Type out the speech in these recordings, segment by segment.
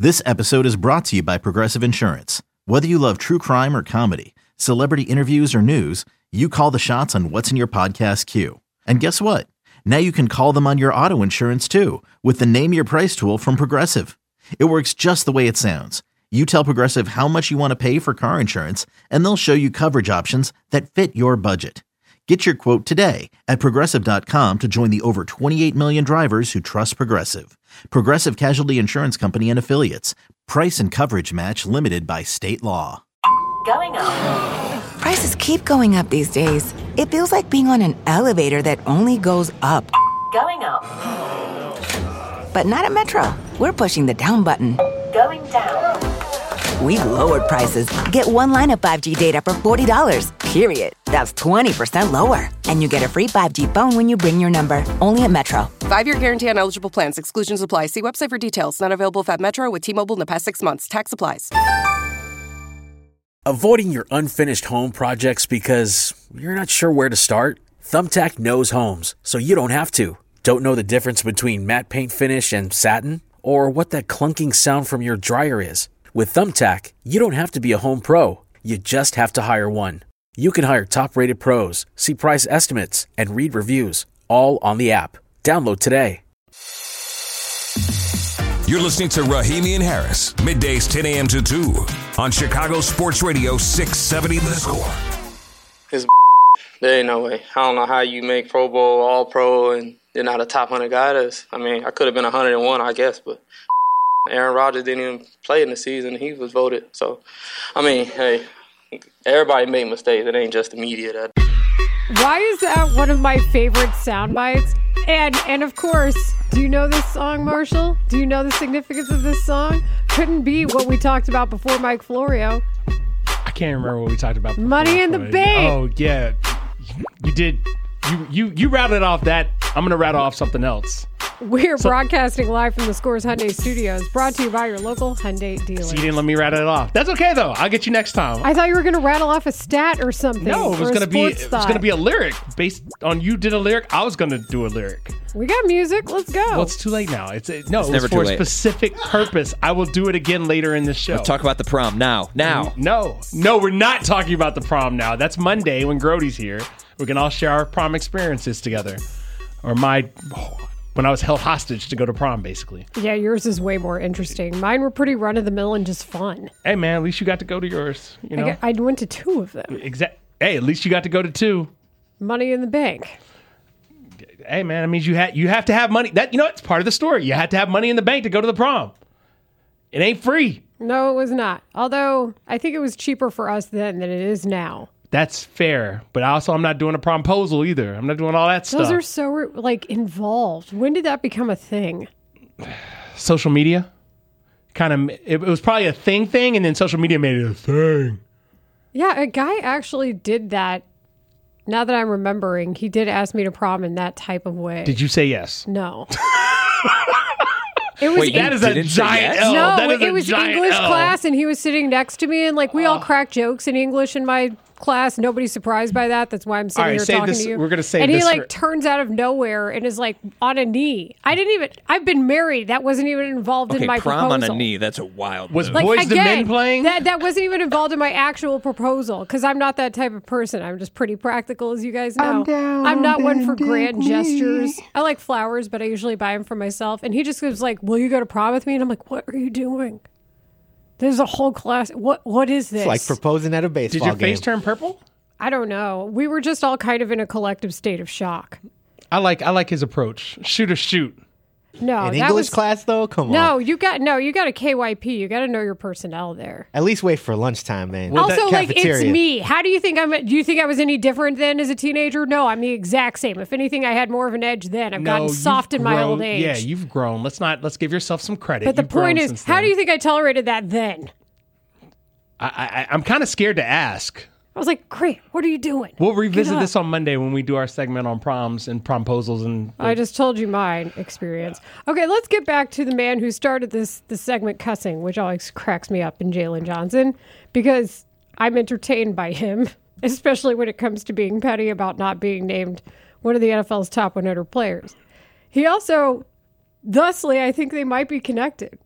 This episode is brought to you by Progressive Insurance. Whether you love true crime or comedy, celebrity interviews or news, you call the shots on what's in your podcast queue. And guess what? Now you can call them on your auto insurance too with the Name Your Price tool from Progressive. It works just the way it sounds. You tell Progressive how much you want to pay for car insurance, and they'll show you coverage options that fit your budget. Get your quote today at Progressive.com to join the over 28 million drivers who trust Progressive. Progressive Casualty Insurance Company and Affiliates. Price and coverage match limited by state law. Going up. Prices keep going up these days. It feels like being on an elevator that only goes up. Going up. But not at Metro. We're pushing the down button. Going down. We've lowered prices. Get one line of 5G data for $40, period. That's 20% lower. And you get a free 5G phone when you bring your number. Only at Metro. 5-year guarantee on eligible plans. Exclusions apply. See website for details. Not available if at Metro with T-Mobile in the past 6 months. Tax applies. Avoiding your unfinished home projects because you're not sure where to start? Thumbtack knows homes, so you don't have to. Don't know the difference between matte paint finish and satin? Or what that clunking sound from your dryer is? With Thumbtack, you don't have to be a home pro. You just have to hire one. You can hire top-rated pros, see price estimates, and read reviews, all on the app. Download today. You're listening to Rahimi and Harris, middays 10 a.m. to 2 on Chicago Sports Radio 670 The Score. There ain't no way. I don't know how you make Pro Bowl, All-Pro, and you're not a top 100 guy. I mean, I could have been 101, I guess, but Aaron Rodgers didn't even play in the season. He was voted. So, I mean, hey, everybody made mistakes. It ain't just the media that. Why is that one of my favorite sound bites? And of course, do you know this song, Marshall? Do you know the significance of this song? Couldn't be what we talked about before Mike Florio. I can't remember what we talked about before. Money in the Bank. Oh, yeah. You did. You rattled off that. I'm going to rattle off something else. We're broadcasting live from the Scores Hyundai Studios, brought to you by your local Hyundai dealer. So you didn't let me rattle it off. That's okay though. I'll get you next time. I thought you were going to rattle off a stat or something. No, it was going to be a lyric based on you did a lyric. I was going to do a lyric. We got music. Let's go. Well, it's too late now. It was for a specific purpose. I will do it again later in the show. Let's talk about the prom now. No, we're not talking about the prom now. That's Monday when Grody's here. We can all share our prom experiences together, or when I was held hostage to go to prom, basically. Yeah, yours is way more interesting. Mine were pretty run-of-the-mill and just fun. Hey, man, at least you got to go to yours. You know, I went to 2 of them. Hey, at least you got to go to 2. Money in the Bank. Hey, man, that means you have to have money. It's part of the story. You had to have money in the bank to go to the prom. It ain't free. No, it was not. Although, I think it was cheaper for us then than it is now. That's fair, but I'm not doing a promposal either. I'm not doing all that stuff. Those are so involved. When did that become a thing? Social media, it was probably a thing, and then social media made it a thing. Yeah, a guy actually did that. Now that I'm remembering, he did ask me to prom in that type of way. Did you say yes? No. It was that is a giant L. No, it was English class, and he was sitting next to me, and we all crack jokes in English in my class. Nobody's surprised by that. That's why I'm sitting here talking to you. We're gonna say and this. And he turns out of nowhere and is on a knee. I've been married. That wasn't even involved in my prom proposal. on a knee. That's a wild. Was Boys the Men playing? That wasn't even involved in my actual proposal because I'm not that type of person. I'm just pretty practical, as you guys know. I'm not one for grand gestures. I like flowers, but I usually buy them for myself. And he just was like, "Will you go to prom with me?" And I'm like, "What are you doing?" There's a whole class. What is this? It's like proposing at a baseball game. Did your face turn purple? I don't know. We were just all kind of in a collective state of shock. I like his approach. Shoot or shoot. No, in English class though, come on. No, you got a KYP. You got to know your personnel there. At least wait for lunchtime, man. Also, it's me. How do you think do you think I was any different then as a teenager? No, I'm the exact same. If anything, I had more of an edge then. I've gotten soft in my old age. Yeah, you've grown. Let's give yourself some credit. But the point is, how do you think I tolerated that then? I'm kind of scared to ask. I was like, great, what are you doing? We'll revisit this on Monday when we do our segment on proms and promposals. And I just told you my experience. Okay, let's get back to the man who started this segment cussing, which always cracks me up in Jalen Johnson, because I'm entertained by him, especially when it comes to being petty about not being named one of the NFL's top 100 players. He also, thusly, I think they might be connected.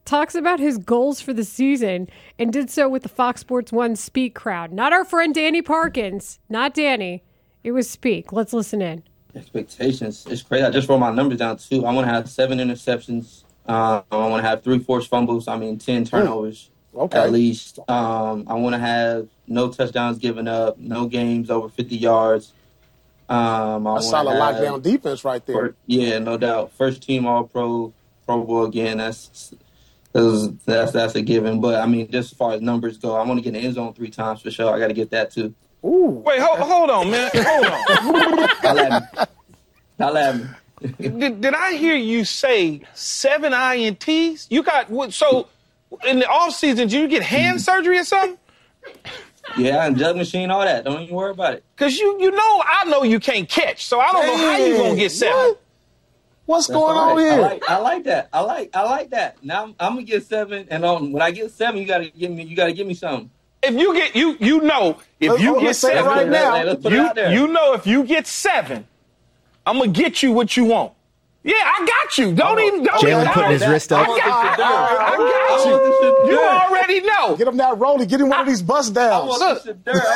talks about his goals for the season and did so with the Fox Sports 1 Speak crowd. Not our friend Danny Parkins. Not Danny. It was Speak. Let's listen in. Expectations. It's crazy. I just wrote my numbers down, too. I want to have 7 interceptions. I want to have 3 forced fumbles. 10 turnovers at least. I want to have no touchdowns given up, no games over 50 yards. That's solid lockdown defense right there. No doubt. First team All-Pro, Pro Bowl again. That's a given. But, just as far as numbers go, I want to get in the end zone 3 times for sure. I got to get that, too. Ooh. Wait, hold on, man. Hold on. I'll have me. Did I hear you say 7 INTs? You got so in the off season? Did you get hand surgery or something? Yeah, and jug machine, all that. Don't even worry about it. Cause I know you can't catch, so I don't know how you gonna get 7. What's going on here? I like that. I like that. Now I'm gonna get 7, and when I get 7, you gotta give me something. If you get if you get 7 right now, if you get 7, I'm gonna get you what you want. Yeah, I got you. Jalen putting his wrist up. I got you. You already know. Get him that rolling. Get him one of these bust downs. And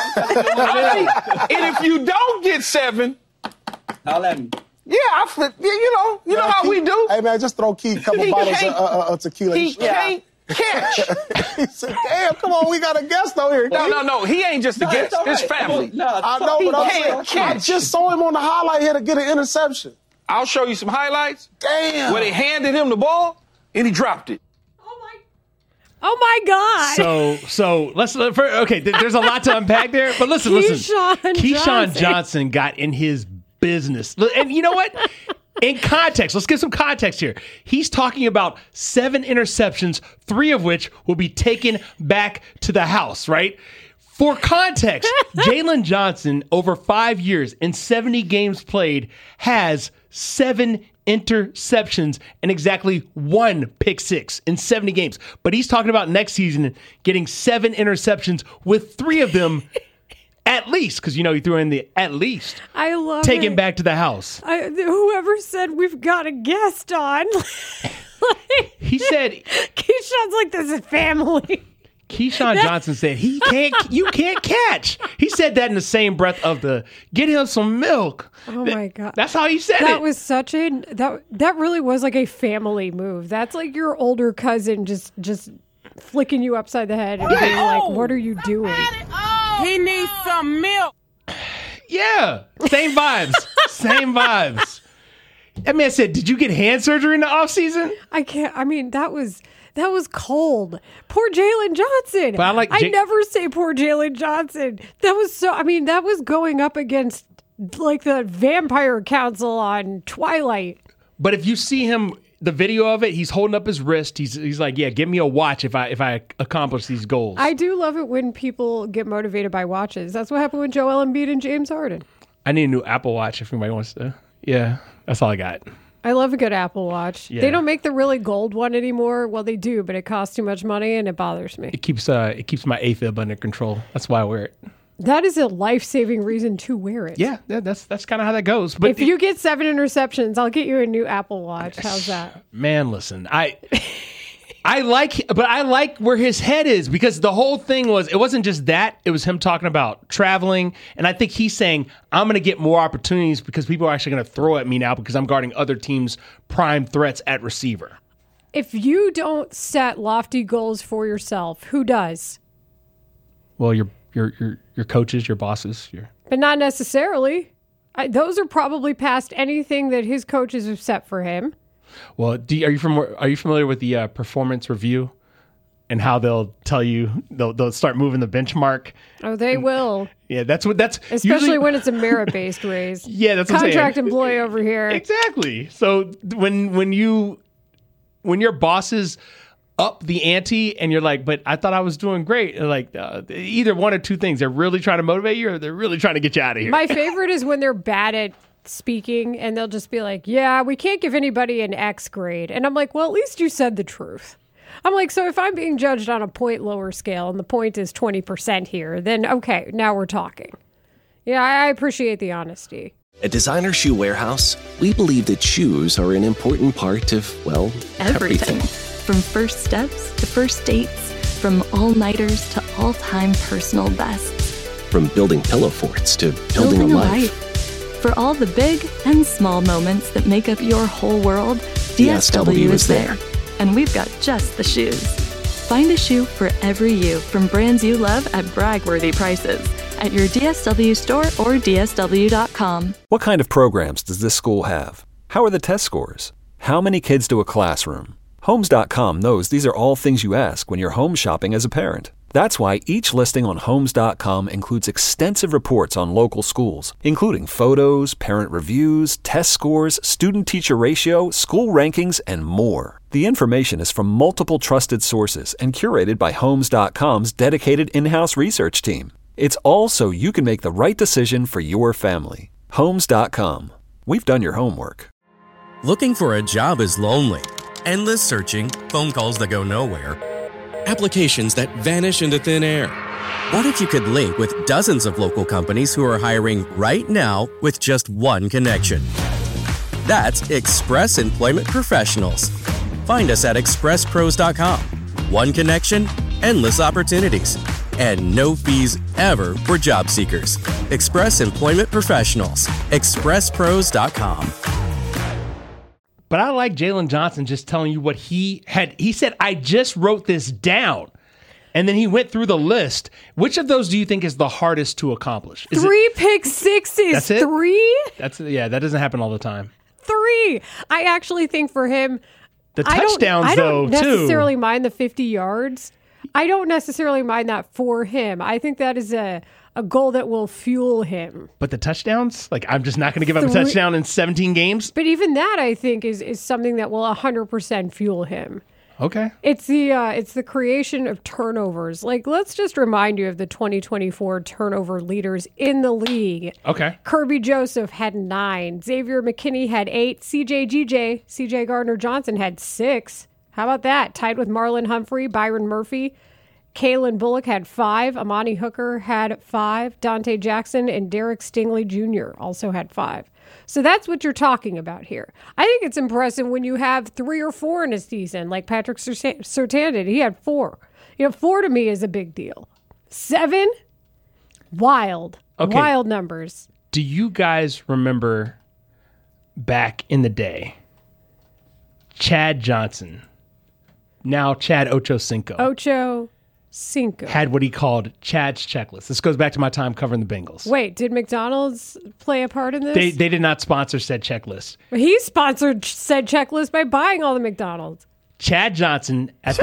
if you don't get 7, I'll let me. Yeah, you know how we do. Hey man, just throw Keith a couple bottles of tequila. He can't catch. He said, "Damn, come on, we got a guest over here." No, he ain't just a guest. It's family. I know, but I'm saying, I just saw him on the highlight here to get an interception. I'll show you some highlights. Damn. Where they handed him the ball and he dropped it. Oh my God. So there's a lot to unpack there, but listen. Keyshawn Johnson got in his business. And you know what? In context, let's get some context here. He's talking about 7 interceptions, 3 of which will be taken back to the house, right? For context, Jalen Johnson, over 5 years and 70 games played, has 7 interceptions and exactly 1 pick six in 70 games. But he's talking about next season getting 7 interceptions with 3 of them at least, because he threw in the at least. I love taken back to the house. Whoever said we've got a guest on? He said, Keyshawn's like, this is family. Keyshawn Johnson said you can't catch. He said that in the same breath of get him some milk. Oh my God. That's how he said it. That was such that really was like a family move. That's like your older cousin just flicking you upside the head and being like, what are you doing? He needs some milk. Yeah. Same vibes. Same vibes. That man said, did you get hand surgery in the offseason? I can't. That was cold. Poor Jalen Johnson. But I never say poor Jalen Johnson. That was going up against like the vampire council on Twilight. But if you see him, the video of it, he's holding up his wrist. He's like, yeah, give me a watch if I accomplish these goals. I do love it when people get motivated by watches. That's what happened with Joel Embiid and James Harden. I need a new Apple Watch if anybody wants to. Yeah, that's all I got. I love a good Apple Watch. Yeah. They don't make the really gold one anymore. Well, they do, but it costs too much money and it bothers me. It keeps my AFib under control. That's why I wear it. That is a life-saving reason to wear it. Yeah, that's kind of how that goes. But if you get 7 interceptions, I'll get you a new Apple Watch. How's that? Man, listen, I like where his head is, because the whole thing it wasn't just that. It was him talking about traveling. And I think he's saying, I'm going to get more opportunities because people are actually going to throw at me now because I'm guarding other teams' prime threats at receiver. If you don't set lofty goals for yourself, who does? Well, your coaches, your bosses. But not necessarily. Those are probably past anything that his coaches have set for him. Well, are you familiar with the performance review and how they'll tell you they'll start moving the benchmark? Oh, they will. Yeah, that's especially usually when it's a merit-based raise. Yeah, that's what I'm saying. Contract employee over here. Exactly. So when your bosses up the ante and you're like, but I thought I was doing great. Like either one or two things. They're really trying to motivate you or they're really trying to get you out of here. My favorite is when they're bad at speaking and they'll just be like, yeah, we can't give anybody an X grade. And I'm like, well, at least you said the truth. I'm like, so if I'm being judged on a point lower scale and the point is 20% here, then okay, now we're talking. Yeah, I appreciate the honesty. At Designer Shoe Warehouse, we believe that shoes are an important part of, well, everything. From first steps to first dates, from all-nighters to all-time personal bests. From building pillow forts to building a life. For all the big and small moments that make up your whole world, DSW is there. And we've got just the shoes. Find a shoe for every you from brands you love at brag-worthy prices at your DSW store or DSW.com. What kind of programs does this school have? How are the test scores? How many kids do a classroom? Homes.com knows these are all things you ask when you're home shopping as a parent. That's why each listing on Homes.com includes extensive reports on local schools, including photos, parent reviews, test scores, student-teacher ratio, school rankings, and more. The information is from multiple trusted sources and curated by Homes.com's dedicated in-house research team. It's all so you can make the right decision for your family. Homes.com. We've done your homework. Looking for a job is lonely. Endless searching, phone calls that go nowhere, applications that vanish into thin air. What if you could link with dozens of local companies who are hiring right now with just one connection? That's Express Employment Professionals. Find us at expresspros.com. One connection, endless opportunities, and no fees ever for job seekers. Express Employment Professionals. expresspros.com. But I like Jalen Johnson just telling you what he had. He said, I just wrote this down. And then he went through the list. Which of those do you think is the hardest to accomplish? Three pick sixes. That's it? Three? That doesn't happen all the time. 3. I actually think for him, the touchdowns, I don't though, necessarily mind the 50 yards. I don't necessarily mind that for him. I think that is a goal that will fuel him. But the touchdowns? Like, I'm just not going to give up a touchdown in 17 games? But even that, I think, is something that will 100% fuel him. Okay. It's the creation of turnovers. Like, let's just remind you of the 2024 turnover leaders in the league. Okay. Kirby Joseph had 9. Xavier McKinney had 8. CJ Gardner-Johnson had 6. How about that? Tied with Marlon Humphrey, Byron Murphy. Kalen Bullock had 5. Amani Hooker had 5. Dante Jackson and Derek Stingley Jr. also had 5. So that's what you're talking about here. I think it's impressive when you have 3 or 4 in a season, like Patrick Surtain did. He had 4. 4 to me is a big deal. 7? Wild. Okay. Wild numbers. Do you guys remember back in the day, Chad Johnson, now Chad Ochocinco. Cinco. Had what he called Chad's checklist. This goes back to my time covering the Bengals. Wait, did McDonald's play a part in this? They did not sponsor said checklist. He sponsored said checklist by buying all the McDonald's. Chad Johnson at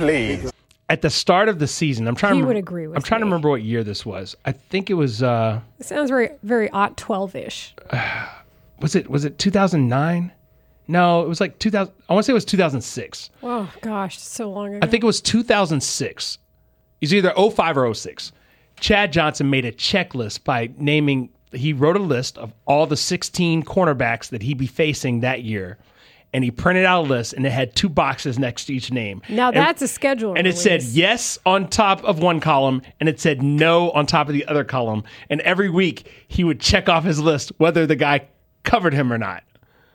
the start of the season. I'm trying to remember what year this was. I think it was. It sounds very very 12-ish. Was it 2009? No, it was like 2000. I want to say it was 2006. Oh gosh, so long ago. I think it was 2006. He's either 05 or 06. Chad Johnson made a checklist by naming, he wrote a list of all the 16 cornerbacks that he'd be facing that year. And he printed out a list, and it had 2 boxes next to each name. Now that's a schedule. And it said yes on top of one column, and it said no on top of the other column. And every week, he would check off his list whether the guy covered him or not.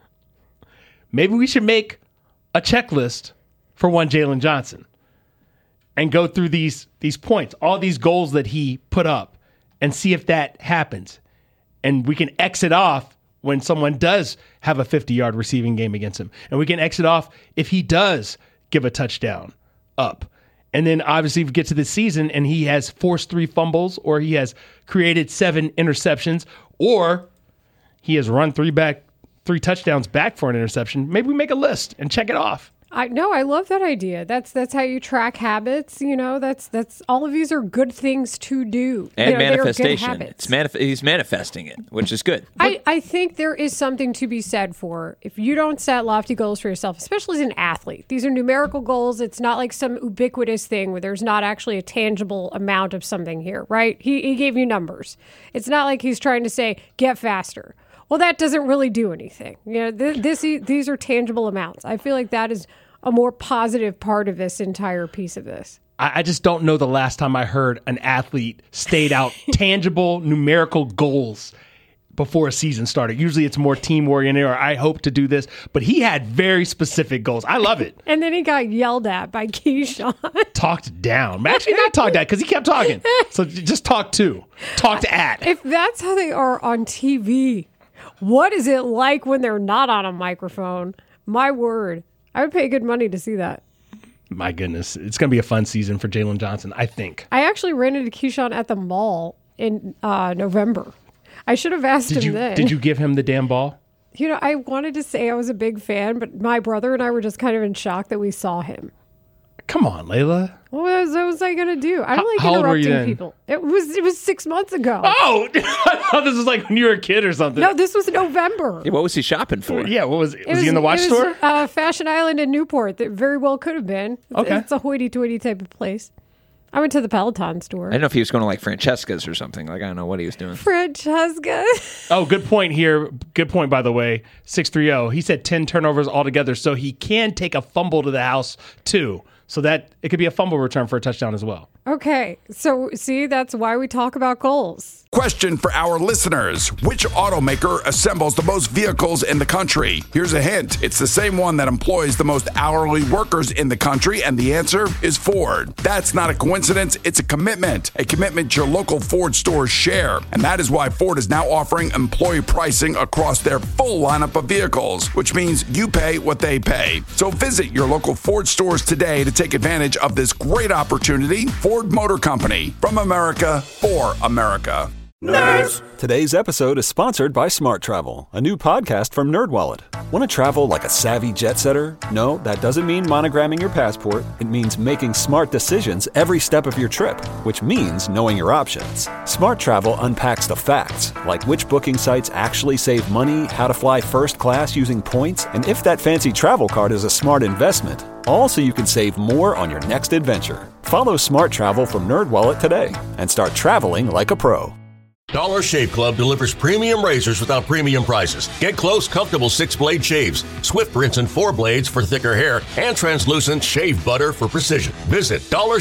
Maybe we should make a checklist for one Jalen Johnson and go through these points, all these goals that he put up, and see if that happens. And we can exit off when someone does have a 50-yard receiving game against him. And we can exit off if he does give a touchdown up. And then obviously we get to the season and he has forced 3 fumbles, or he has created 7 interceptions, or he has run 3 touchdowns back for an interception. Maybe we make a list and check it off. I love that idea. That's how you track habits. That's all of these are good things to do. And manifestation. He's manifesting it, which is good. I think there is something to be said for if you don't set lofty goals for yourself, especially as an athlete. These are numerical goals. It's not like some ubiquitous thing where there's not actually a tangible amount of something here, right? He gave you numbers. It's not like he's trying to say, get faster. Well, that doesn't really do anything. These are tangible amounts. I feel like that is a more positive part of this entire piece of this. I just don't know the last time I heard an athlete state out tangible numerical goals before a season started. Usually it's more team oriented, or I hope to do this, but he had very specific goals. I love it. And then he got yelled at by Keyshawn. Talked down. Actually, not talked at because he kept talking. So just talked at. If that's how they are on TV, what is it like when they're not on a microphone? My word. I would pay good money to see that. My goodness. It's going to be a fun season for Jalen Johnson, I think. I actually ran into Keyshawn at the mall in November. I should have asked him then. Did you give him the damn ball? You know, I wanted to say I was a big fan, but my brother and I were just kind of in shock that we saw him. Come on, Layla. What was I going to do? I don't like how old were you interrupting then? people. It was 6 months ago. Oh, I thought this was like when you were a kid or something. No, this was November. Yeah, what was he shopping for? Yeah, what was he in the watch store? Fashion Island in Newport. That very well could have been. Okay. It's a hoity-toity type of place. I went to the Peloton store. I don't know if he was going to like Francesca's or something. Like, I don't know what he was doing. Francesca. Oh, good point here. Good point, by the way. 630. He said 10 turnovers altogether, so he can take a fumble to the house, too. So that it could be a fumble return for a touchdown as well. Okay. So, see, that's why we talk about goals. Question for our listeners. Which automaker assembles the most vehicles in the country? Here's a hint. It's the same one that employs the most hourly workers in the country, and the answer is Ford. That's not a coincidence. It's a commitment your local Ford stores share. And that is why Ford is now offering employee pricing across their full lineup of vehicles, which means you pay what they pay. So visit your local Ford stores today to take advantage of this great opportunity. Ford Motor Company, from America for America. Nerds! Today's episode is sponsored by Smart Travel, a new podcast from NerdWallet. Want to travel like a savvy jet setter? No, that doesn't mean monogramming your passport. It means making smart decisions every step of your trip, which means knowing your options. Smart Travel unpacks the facts, like which booking sites actually save money, how to fly first class using points, and if that fancy travel card is a smart investment. All so you can save more on your next adventure. Follow Smart Travel from NerdWallet today and start traveling like a pro. Dollar Shave Club delivers premium razors without premium prices. Get close, comfortable 6-blade shaves, swift rinse and 4 blades for thicker hair, and translucent shave butter for precision. Visit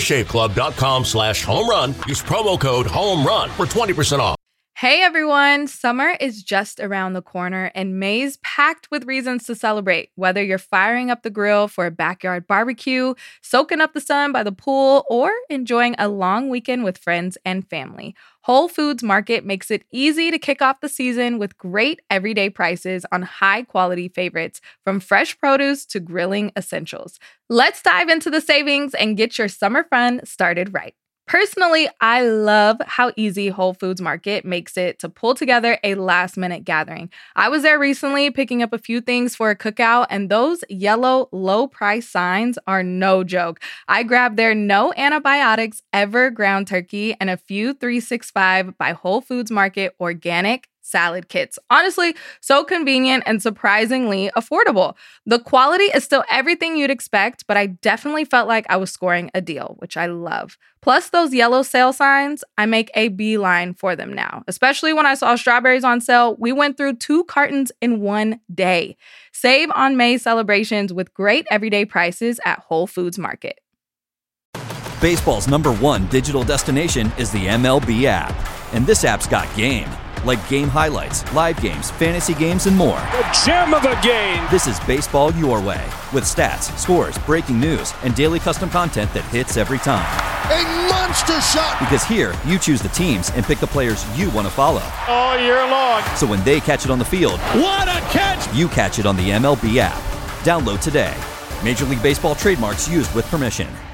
dollarshaveclub.com/homerun. Use promo code HOMERUN for 20% off. Hey everyone, summer is just around the corner and May's packed with reasons to celebrate. Whether you're firing up the grill for a backyard barbecue, soaking up the sun by the pool, or enjoying a long weekend with friends and family, Whole Foods Market makes it easy to kick off the season with great everyday prices on high-quality favorites, from fresh produce to grilling essentials. Let's dive into the savings and get your summer fun started right. Personally, I love how easy Whole Foods Market makes it to pull together a last-minute gathering. I was there recently picking up a few things for a cookout, and those yellow low-price signs are no joke. I grabbed their no antibiotics ever ground turkey and a few 365 by Whole Foods Market organic salad kits. Honestly, so convenient and surprisingly affordable. The quality is still everything you'd expect, but I definitely felt like I was scoring a deal, which I love. Plus those yellow sale signs, I make a beeline for them now. Especially when I saw strawberries on sale, we went through 2 cartons in one day. Save on May celebrations with great everyday prices at Whole Foods Market. Baseball's #1 digital destination is the MLB app. And this app's got game. Like game highlights, live games, fantasy games, and more. The gem of the game! This is baseball your way, with stats, scores, breaking news, and daily custom content that hits every time. A monster shot! Because here, you choose the teams and pick the players you want to follow. All year long. So when they catch it on the field, what a catch! You catch it on the MLB app. Download today. Major League Baseball trademarks used with permission.